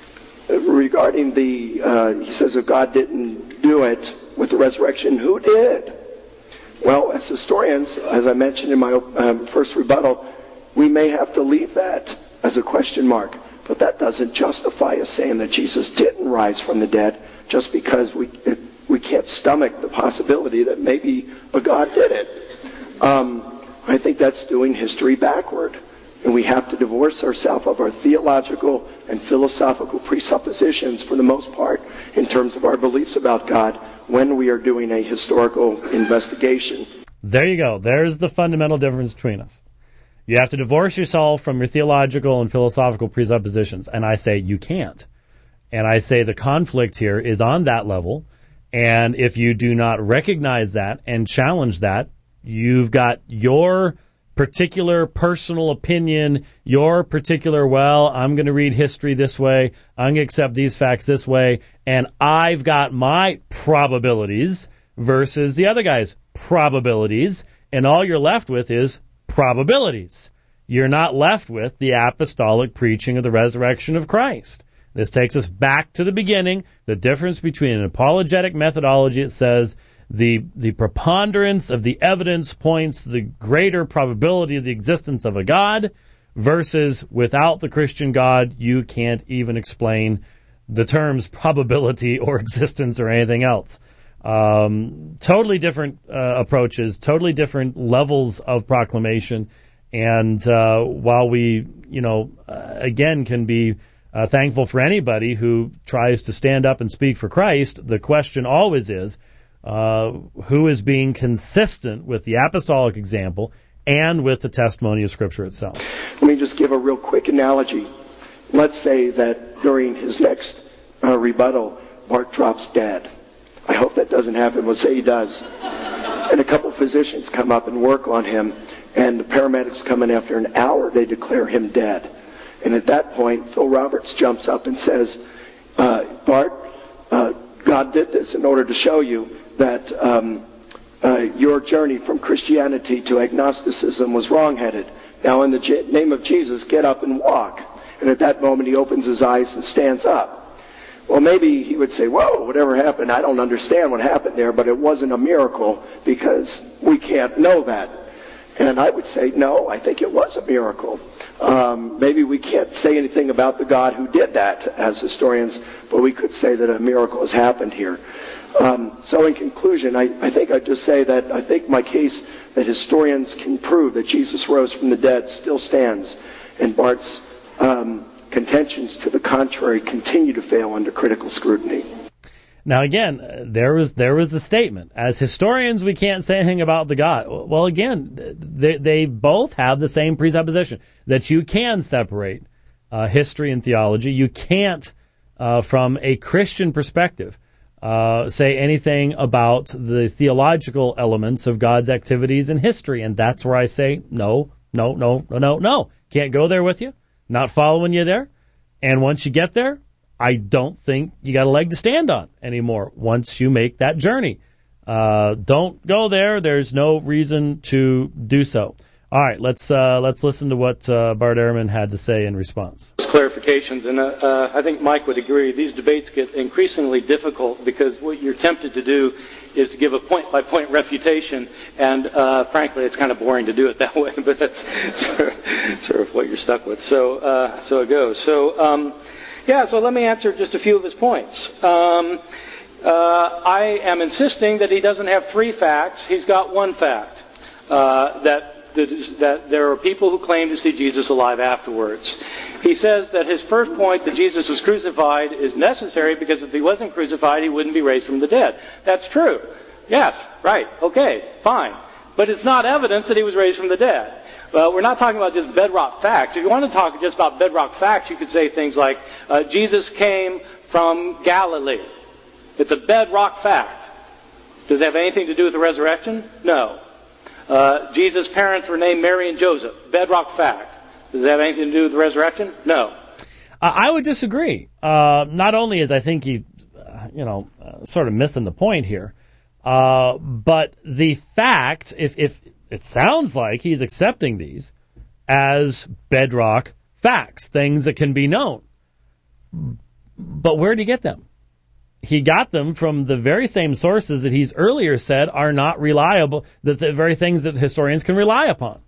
regarding the, uh, he says if God didn't do it with the resurrection, who did? Well, as historians, as I mentioned in my um, first rebuttal, we may have to leave that as a question mark. But that doesn't justify us saying that Jesus didn't rise from the dead just because we it, we can't stomach the possibility that maybe a God did it. Um, I think that's doing history backward. And we have to divorce ourselves of our theological and philosophical presuppositions for the most part in terms of our beliefs about God when we are doing a historical investigation. There you go. There's the fundamental difference between us. You have to divorce yourself from your theological and philosophical presuppositions. And I say you can't. And I say the conflict here is on that level. And if you do not recognize that and challenge that, you've got your particular personal opinion, your particular, well, I'm going to read history this way, I'm going to accept these facts this way, and I've got my probabilities versus the other guy's probabilities, and all you're left with is probabilities. You're not left with the apostolic preaching of the resurrection of Christ. This takes us back to the beginning, the difference between an apologetic methodology that says the the preponderance of the evidence points the greater probability of the existence of a God versus without the Christian God, you can't even explain the terms probability or existence or anything else. Um, totally different uh, approaches, totally different levels of proclamation. And uh, while we, you know, uh, again, can be uh, thankful for anybody who tries to stand up and speak for Christ, the question always is, uh, who is being consistent with the apostolic example and with the testimony of Scripture itself? Let me just give a real quick analogy. Let's say that during his next uh, rebuttal, Bart drops dead. I hope that doesn't happen. We'll say he does. And a couple physicians come up and work on him, and the paramedics come in after an hour. They declare him dead. And at that point, Phil Roberts jumps up and says, uh, Bart, uh, God did this in order to show you that um, uh, your journey from Christianity to agnosticism was wrong-headed. Now, in the J- name of Jesus, get up and walk. And at that moment, he opens his eyes and stands up. Well, maybe he would say, whoa, whatever happened, I don't understand what happened there, but it wasn't a miracle because we can't know that. And I would say, no, I think it was a miracle. Um, maybe we can't say anything about the God who did that as historians, but we could say that a miracle has happened here. Um, so in conclusion, I, I think I'd just say that I think my case that historians can prove that Jesus rose from the dead still stands, and Bart's um, contentions to the contrary continue to fail under critical scrutiny. Now, again, there was there was a statement. As historians, we can't say anything about the God. Well, again, they, they both have the same presupposition, that you can separate uh, history and theology. You can't, uh, from a Christian perspective, uh, say anything about the theological elements of God's activities in history. And that's where I say, no, no, no, no, no, no. Can't go there with you. Not following you there. And once you get there, I don't think you got a leg to stand on anymore once you make that journey. Uh, don't go there. There's no reason to do so. All right, let's uh, let's listen to what uh, Bart Ehrman had to say in response. Clarifications, and uh, uh, I think Mike would agree, these debates get increasingly difficult because what you're tempted to do is to give a point-by-point refutation, and uh, frankly, it's kind of boring to do it that way, but that's sort of, sort of what you're stuck with. So, uh, so it goes. So, um, yeah, so let me answer just a few of his points. Um, uh, I am insisting that he doesn't have three facts. He's got one fact, uh, that, that there are people who claim to see Jesus alive afterwards. He says that his first point, that Jesus was crucified, is necessary because if he wasn't crucified, he wouldn't be raised from the dead. That's true. Yes, right, okay, fine. But it's not evidence that he was raised from the dead. Well, we're not talking about just bedrock facts. If you want to talk just about bedrock facts, you could say things like, uh, Jesus came from Galilee. It's a bedrock fact. Does it have anything to do with the resurrection? No. Uh, Jesus' parents were named Mary and Joseph. Bedrock fact. Does it have anything to do with the resurrection? No. Uh, I would disagree. Uh, not only is I think he, uh, you know, uh, sort of missing the point here, uh, but the fact, if, if it sounds like he's accepting these as bedrock facts, things that can be known. But where did he get them? He got them from the very same sources that he's earlier said are not reliable, that the very things that historians can rely upon.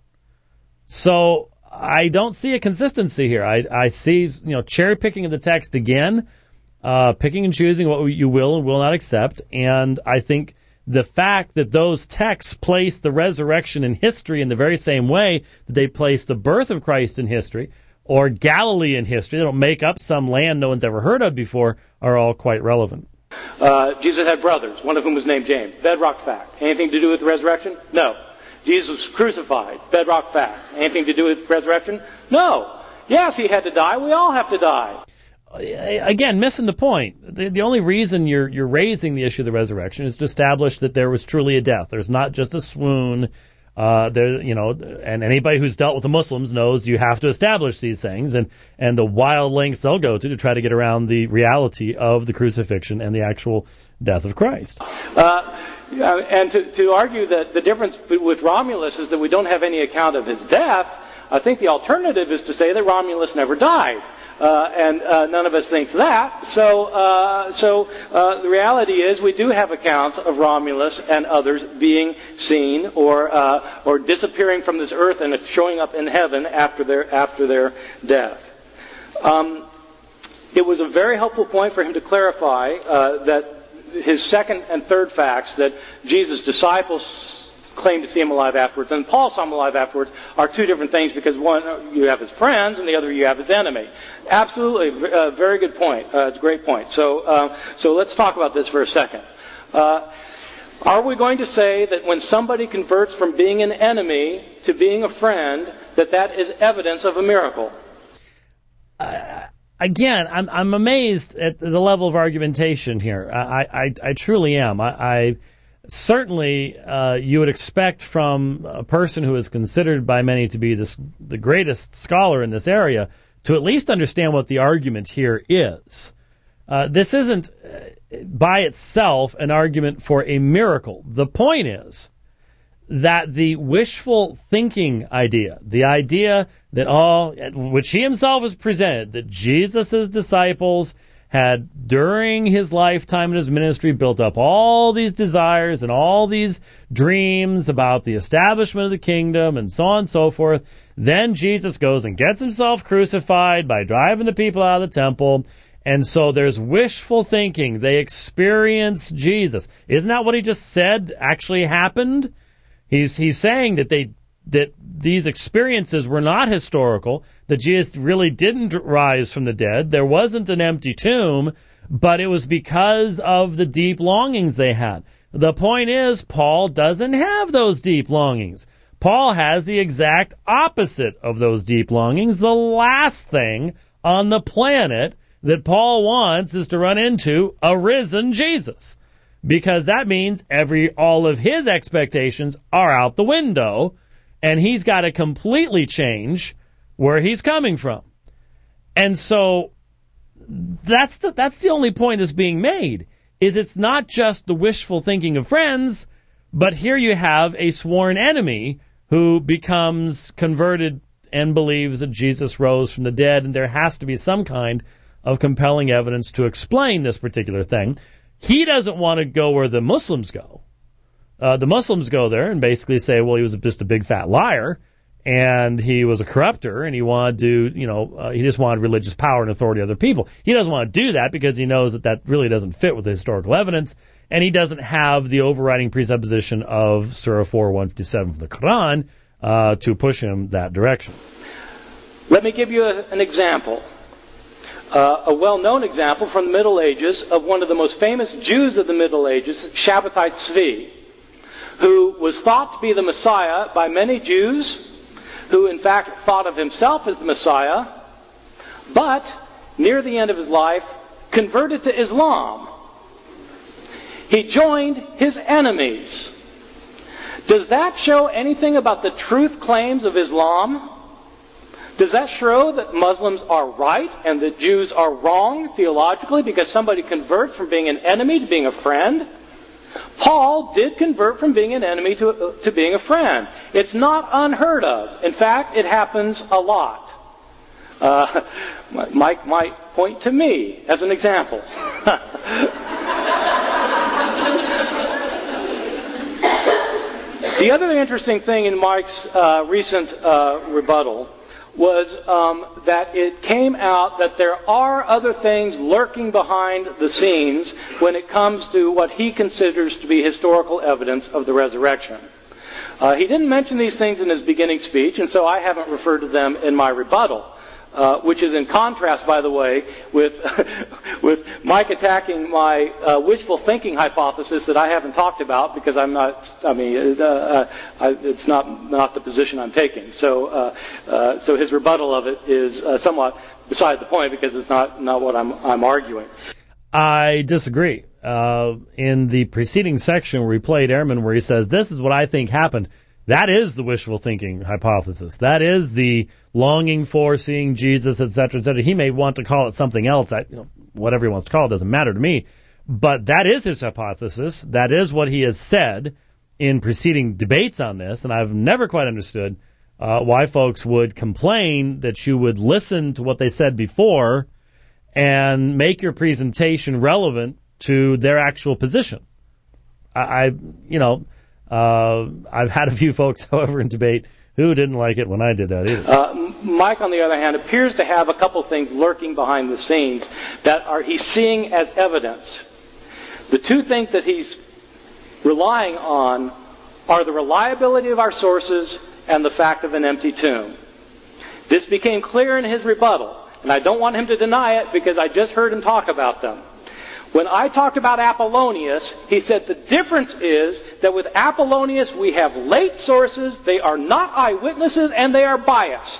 So I don't see a consistency here. I, I see, you know, cherry picking of the text again, uh, picking and choosing what you will and will not accept. And I think the fact that those texts place the resurrection in history in the very same way that they place the birth of Christ in history, or Galilee in history, they don't make up some land no one's ever heard of before, are all quite relevant. Uh, Jesus had brothers, one of whom was named James. Bedrock fact. Anything to do with the resurrection? No. Jesus was crucified. Bedrock fact. Anything to do with resurrection? No. Yes, he had to die. We all have to die. Again, missing the point. The, the only reason you're you're raising the issue of the resurrection is to establish that there was truly a death. There's not just a swoon. Uh, there, you know, and anybody who's dealt with the Muslims knows you have to establish these things, and and the wild lengths they'll go to to try to get around the reality of the crucifixion and the actual death of Christ. Uh, and to, to argue that the difference with Romulus is that we don't have any account of his death, I think the alternative is to say that Romulus never died. Uh, and uh, none of us thinks that. So, uh, so uh, the reality is we do have accounts of Romulus and others being seen or uh, or disappearing from this earth and showing up in heaven after their after their death. Um, it was a very helpful point for him to clarify uh, that his second and third facts, that Jesus' disciples claim to see him alive afterwards, and Paul saw him alive afterwards, are two different things, because one, you have his friends, and the other, you have his enemy. Absolutely, uh, very good point. Uh, it's a great point. So, uh, so let's talk about this for a second. Uh, are we going to say that when somebody converts from being an enemy to being a friend, that that is evidence of a miracle? Uh, again, I'm I'm amazed at the level of argumentation here. I I, I truly am. I. I Certainly, uh, you would expect from a person who is considered by many to be this, the greatest scholar in this area to at least understand what the argument here is. Uh, this isn't, uh, by itself, an argument for a miracle. The point is that the wishful thinking idea, the idea that all, which he himself has presented, that Jesus' disciples had, during his lifetime in his ministry, built up all these desires and all these dreams about the establishment of the kingdom and so on and so forth. Then Jesus goes and gets himself crucified by driving the people out of the temple. And so there's wishful thinking. They experience Jesus. Isn't that what he just said actually happened? He's he's saying that they that these experiences were not historical, that Jesus really didn't rise from the dead. There wasn't an empty tomb, but it was because of the deep longings they had. The point is, Paul doesn't have those deep longings. Paul has the exact opposite of those deep longings. The last thing on the planet that Paul wants is to run into a risen Jesus, because that means every all of his expectations are out the window, and he's got to completely change where he's coming from. And so that's the, that's the only point that's being made, is it's not just the wishful thinking of friends, but here you have a sworn enemy who becomes converted and believes that Jesus rose from the dead, and there has to be some kind of compelling evidence to explain this particular thing. He doesn't want to go where the Muslims go. Uh, the Muslims go there and basically say, well, he was just a big fat liar, and he was a corrupter, and he wanted to, you know, uh, he just wanted religious power and authority of other people. He doesn't want to do that because he knows that that really doesn't fit with the historical evidence, and he doesn't have the overriding presupposition of Surah four one fifty-seven from the Quran uh, to push him that direction. Let me give you a, an example. Uh, a well-known example from the Middle Ages of one of the most famous Jews of the Middle Ages, Shabbatai Tzvi, who was thought to be the Messiah by many Jews, who in fact thought of himself as the Messiah, but near the end of his life converted to Islam. He joined his enemies. Does that show anything about the truth claims of Islam? Does that show that Muslims are right and that Jews are wrong theologically because somebody converts from being an enemy to being a friend? Paul did convert from being an enemy to, uh, to being a friend. It's not unheard of. In fact, it happens a lot. Uh, Mike might point to me as an example. The other interesting thing in Mike's uh, recent uh, rebuttal was um, that it came out that there are other things lurking behind the scenes when it comes to what he considers to be historical evidence of the resurrection. Uh, he didn't mention these things in his beginning speech, and so I haven't referred to them in my rebuttal, uh, which is in contrast, by the way, with with Mike attacking my uh, wishful thinking hypothesis that I haven't talked about because I'm not. I mean, uh, uh, I, it's not not the position I'm taking. So, uh, uh, so his rebuttal of it is uh, somewhat beside the point because it's not not what I'm I'm arguing. I disagree. Uh, in the preceding section where he played Ehrman, where he says, "This is what I think happened." That is the wishful thinking hypothesis. That is the longing for seeing Jesus, et cetera, et cetera. He may want to call it something else. I, you know, whatever he wants to call it doesn't matter to me. But that is his hypothesis. That is what he has said in preceding debates on this. And I've never quite understood uh, why folks would complain that you would listen to what they said before and make your presentation relevant to their actual position. I, I you know... Uh, I've had a few folks, however, in debate who didn't like it when I did that either. Uh, Mike, on the other hand, appears to have a couple things lurking behind the scenes that are he's seeing as evidence. The two things that he's relying on are the reliability of our sources and the fact of an empty tomb. This became clear in his rebuttal, and I don't want him to deny it because I just heard him talk about them. When I talked about Apollonius, he said the difference is that with Apollonius we have late sources, they are not eyewitnesses, and they are biased.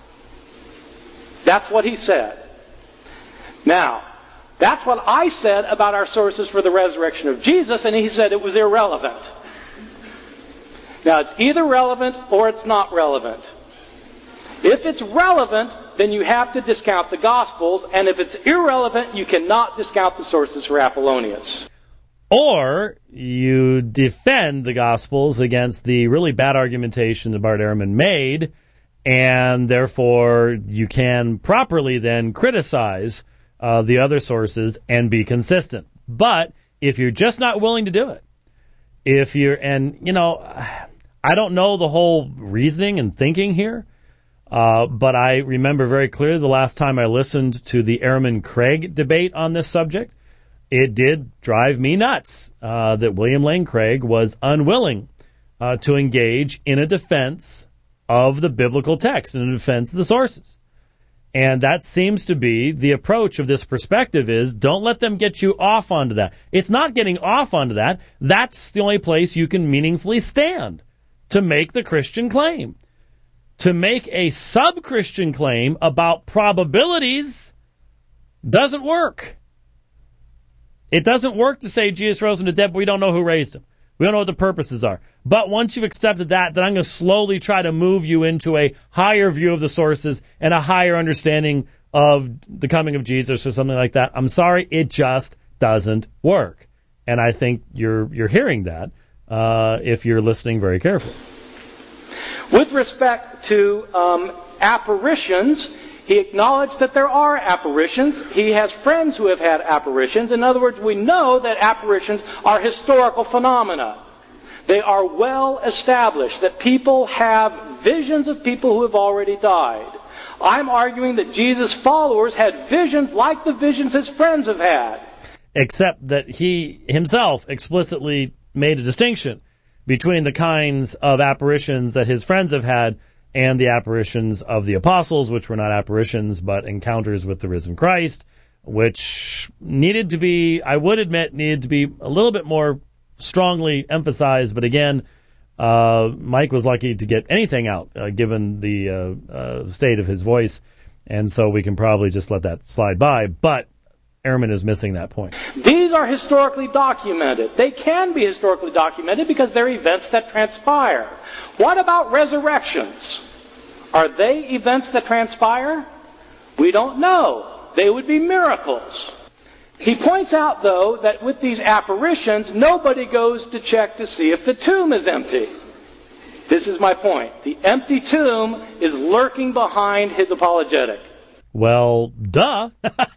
That's what he said. Now, that's what I said about our sources for the resurrection of Jesus, and he said it was irrelevant. Now, it's either relevant or it's not relevant. If it's relevant, then you have to discount the Gospels, and if it's irrelevant, you cannot discount the sources for Apollonius. Or you defend the Gospels against the really bad argumentation that Bart Ehrman made, and therefore you can properly then criticize uh, the other sources and be consistent. But if you're just not willing to do it, if you're, and, you know, I don't know the whole reasoning and thinking here, uh, but I remember very clearly the last time I listened to the Ehrman Craig debate on this subject, it did drive me nuts uh, that William Lane Craig was unwilling uh, to engage in a defense of the biblical text, in a defense of the sources. And that seems to be the approach of this perspective is don't let them get you off onto that. It's not getting off onto that. That's the only place you can meaningfully stand to make the Christian claim. To make a sub-Christian claim about probabilities doesn't work. It doesn't work to say Jesus rose from the dead, but we don't know who raised him. We don't know what the purposes are. But once you've accepted that, then I'm going to slowly try to move you into a higher view of the sources and a higher understanding of the coming of Jesus or something like that. I'm sorry, it just doesn't work. And I think you're you're hearing that uh, if you're listening very carefully. With respect to um, apparitions, he acknowledged that there are apparitions. He has friends who have had apparitions. In other words, we know that apparitions are historical phenomena. They are well established, that people have visions of people who have already died. I'm arguing that Jesus' followers had visions like the visions his friends have had. Except that he himself explicitly made a distinction between the kinds of apparitions that his friends have had and the apparitions of the apostles, which were not apparitions but encounters with the risen Christ, which needed to be, I would admit, needed to be a little bit more strongly emphasized. But again, uh, Mike was lucky to get anything out, uh, given the uh, uh, state of his voice, and so we can probably just let that slide by. But Ehrman is missing that point. These are historically documented. They can be historically documented because they're events that transpire. What about resurrections? Are they events that transpire? We don't know. They would be miracles. He points out, though, that with these apparitions, nobody goes to check to see if the tomb is empty. This is my point. The empty tomb is lurking behind his apologetic. Well, duh.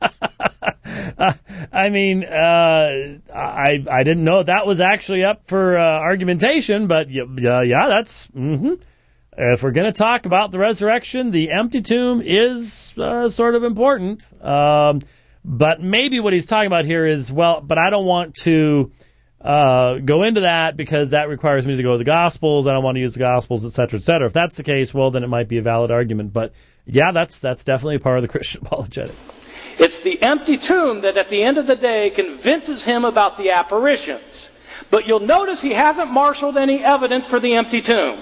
I mean, uh, I I didn't know that was actually up for uh, argumentation, but yeah, yeah that's. Mm-hmm. If we're going to talk about the resurrection, the empty tomb is uh, sort of important. Um, but maybe what he's talking about here is, well, but I don't want to uh, go into that because that requires me to go to the Gospels. I don't want to use the Gospels, et cetera, et cetera. If that's the case, well, then it might be a valid argument. But yeah, that's that's definitely a part of the Christian apologetic. It's the empty tomb that at the end of the day convinces him about the apparitions. But you'll notice he hasn't marshaled any evidence for the empty tomb.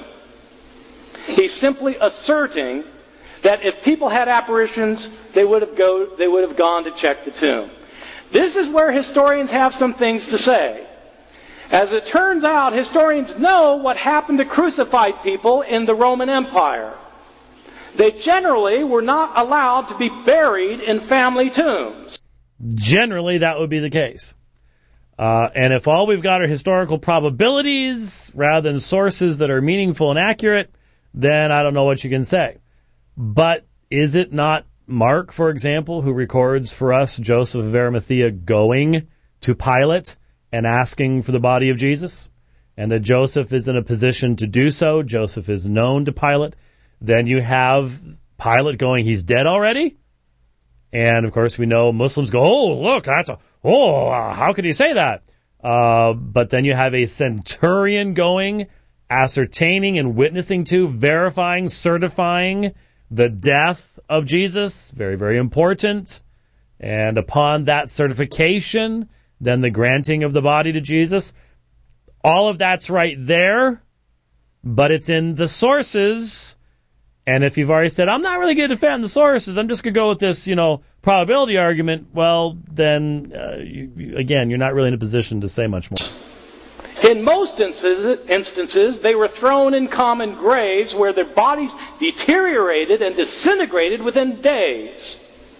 He's simply asserting that if people had apparitions, they would have go they would have gone to check the tomb. This is where historians have some things to say. As it turns out, historians know what happened to crucified people in the Roman Empire. They generally were not allowed to be buried in family tombs. Generally, that would be the case. Uh, and if all we've got are historical probabilities rather than sources that are meaningful and accurate, then I don't know what you can say. But is it not Mark, for example, who records for us Joseph of Arimathea going to Pilate and asking for the body of Jesus? And that Joseph is in a position to do so. Joseph is known to Pilate. Then you have Pilate going, he's dead already? And, of course, we know Muslims go, oh, look, that's a, oh, how could you say that? Uh, but then you have a centurion going, ascertaining and witnessing to, verifying, certifying the death of Jesus. Very, very important. And upon that certification, then the granting of the body to Jesus. All of that's right there, but it's in the sources. And if you've already said, I'm not really going to defend the sources, I'm just going to go with this, you know, probability argument, well, then, uh, you, you, again, you're not really in a position to say much more. In most instances, instances, they were thrown in common graves where their bodies deteriorated and disintegrated within days.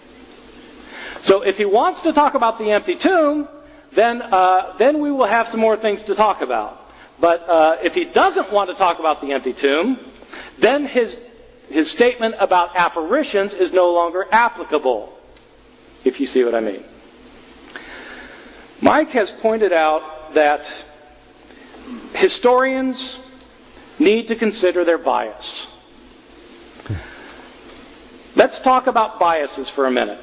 So if he wants to talk about the empty tomb, then uh, then we will have some more things to talk about. But uh, if he doesn't want to talk about the empty tomb, then his his statement about apparitions is no longer applicable. if you see what I mean. Mike has pointed out that historians need to consider their bias. Let's talk about biases for a minute.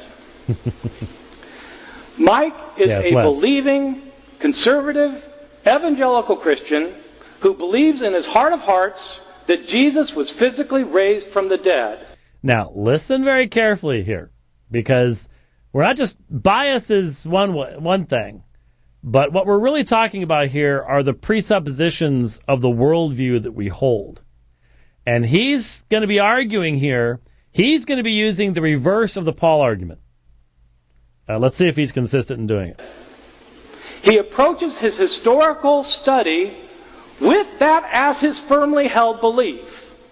Mike is yes, a let's. believing, conservative, evangelical Christian who believes in his heart of hearts that Jesus was physically raised from the dead. Now, listen very carefully here, because we're not just, bias is one one thing, but what we're really talking about here are the presuppositions of the worldview that we hold. And he's going to be arguing here, he's going to be using the reverse of the Paul argument. Uh, let's see if he's consistent in doing it. He approaches his historical study with that as his firmly held belief.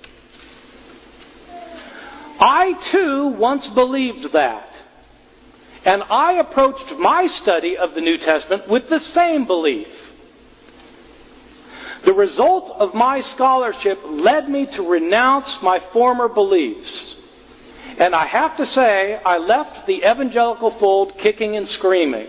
I too once believed that. And I approached my study of the New Testament with the same belief. The result of my scholarship led me to renounce my former beliefs. And I have to say, I left the evangelical fold kicking and screaming.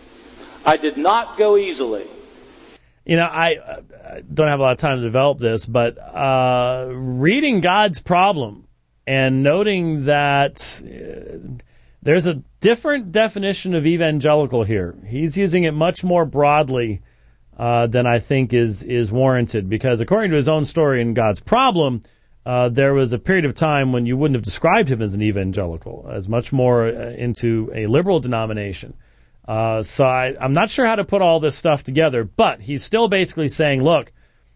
I did not go easily. You know, I, I don't have a lot of time to develop this, but uh, reading God's Problem and noting that uh, there's a different definition of evangelical here. He's using it much more broadly uh, than I think is is warranted, because according to his own story in God's Problem, uh, there was a period of time when you wouldn't have described him as an evangelical, as much more uh, into a liberal denomination. Uh, so I, I'm not sure how to put all this stuff together, but he's still basically saying, look,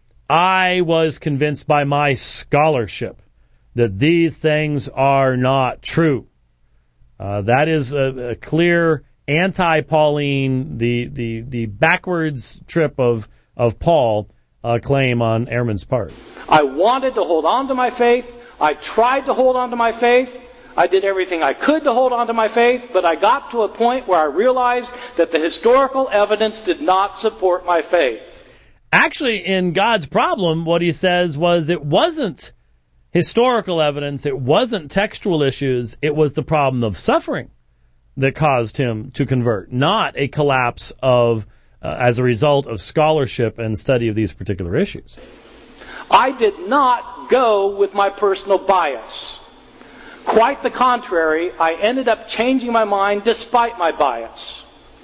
I was convinced by my scholarship that these things are not true. Uh, that is a, a clear anti-Pauline, the, the, the backwards trip of, of Paul uh, claim on Ehrman's part. I wanted to hold on to my faith. I tried to hold on to my faith. I did everything I could to hold on to my faith, but I got to a point where I realized that the historical evidence did not support my faith. Actually, in God's Problem, what he says was it wasn't historical evidence, it wasn't textual issues, it was the problem of suffering that caused him to convert, not a collapse of, uh, as a result of scholarship and study of these particular issues. I did not go with my personal bias. Quite the contrary, I ended up changing my mind despite my bias.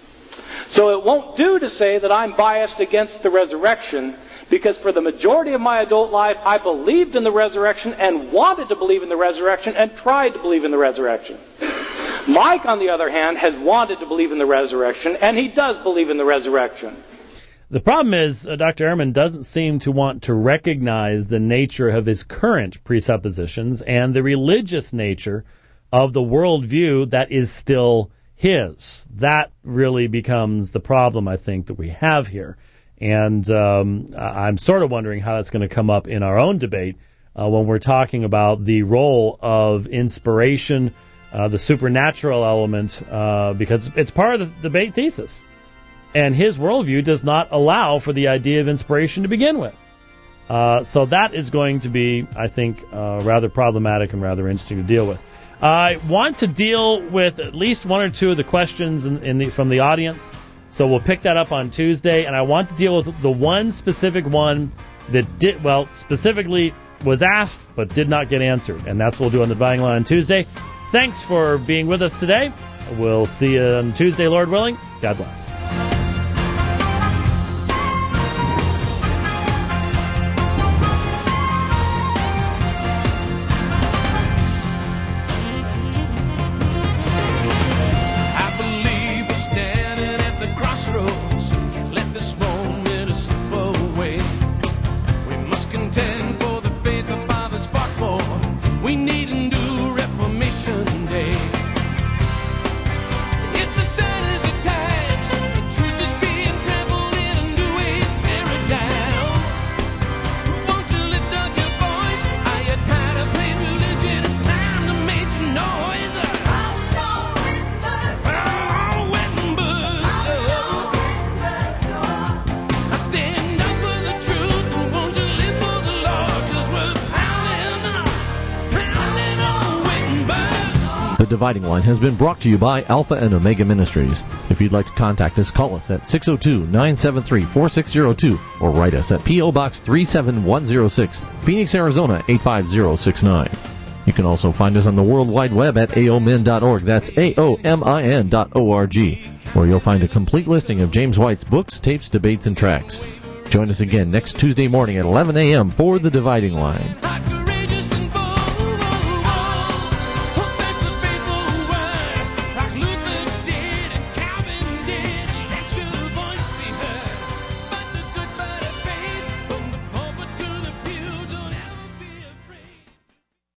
So it won't do to say that I'm biased against the resurrection, because for the majority of my adult life, I believed in the resurrection and wanted to believe in the resurrection and tried to believe in the resurrection. Mike, on the other hand, has wanted to believe in the resurrection, and he does believe in the resurrection. The problem is, uh, Doctor Ehrman doesn't seem to want to recognize the nature of his current presuppositions and the religious nature of the worldview that is still his. That really becomes the problem, I think, that we have here. And um, I'm sort of wondering how that's going to come up in our own debate uh, when we're talking about the role of inspiration, uh, the supernatural element, uh, because it's part of the debate thesis. And his worldview does not allow for the idea of inspiration to begin with. Uh, so that is going to be, I think, uh, rather problematic and rather interesting to deal with. I want to deal with at least one or two of the questions in, in the, from the audience. So we'll pick that up on Tuesday. And I want to deal with the one specific one that did, well, specifically was asked but did not get answered. And that's what we'll do on the Dividing Line on Tuesday. Thanks for being with us today. We'll see you on Tuesday, Lord willing. God bless. Day. It's a Saturday Times. Dividing Line has been brought to you by Alpha and Omega Ministries. If you'd like to contact us, call us at six oh two, nine seven three, four six oh two or write us at P O. Box three seven one oh six, Phoenix, Arizona eight five zero six nine. You can also find us on the World Wide Web at A O M I N dot org. That's A O M I N dot O R G, where you'll find a complete listing of James White's books, tapes, debates, and tracts. Join us again next Tuesday morning at eleven a.m. for The Dividing Line.